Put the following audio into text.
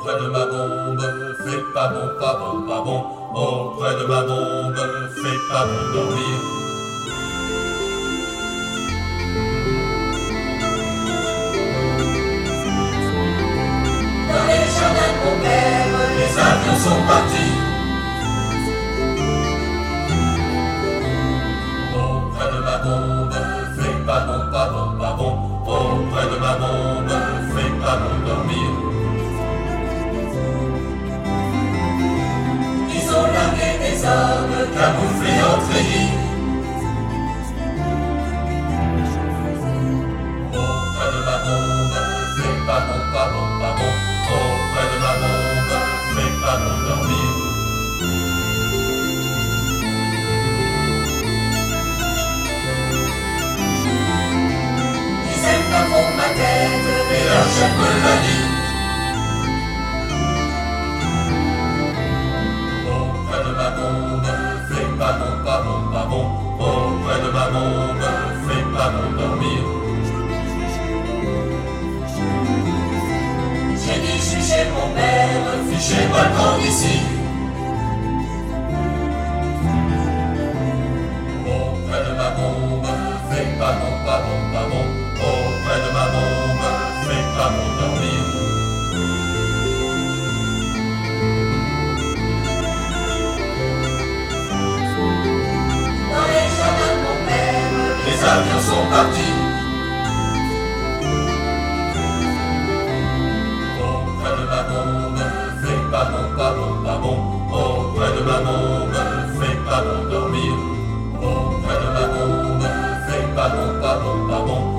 Auprès de ma bombe, fais pas bon, pas bon, pas bon. Auprès de ma bombe, fais pas bon dormir. Dans les jardins de mon père, Les avions sont partis. Auprès de ma bombe, fais pas bon, pas bon, pas bon. Auprès de ma bombe, fais pas bon dormir. ils ont largué des hommes Camouflés en treillis. Auprès de ma bombe, fais pas bon, pas bon, pas bon. Auprès de ma bombe, fais pas bon dormir. Ils aiment pas trop ma tête, Et la chef me l'a dit. Auprès de ma bombe, fais pas bon, pas bon, pas bon. Auprès de ma bombe, fais pas bon dormir. j'ai dit je suis chez mon père. Fichez-moi le camp d'ici. Auprès de ma bombe, fais pas bon, pas bon, pas bon. Auprès de ma bombe, fais pas bon dormir. Dans les jardins de mon père, Les avions sont partis. Auprès de ma bombe, fais pas bon, pas bon, pas bon. Auprès de ma bombe, fais pas bon dormir. Auprès de ma bombe, fais pas bon, pas bon, pas bon.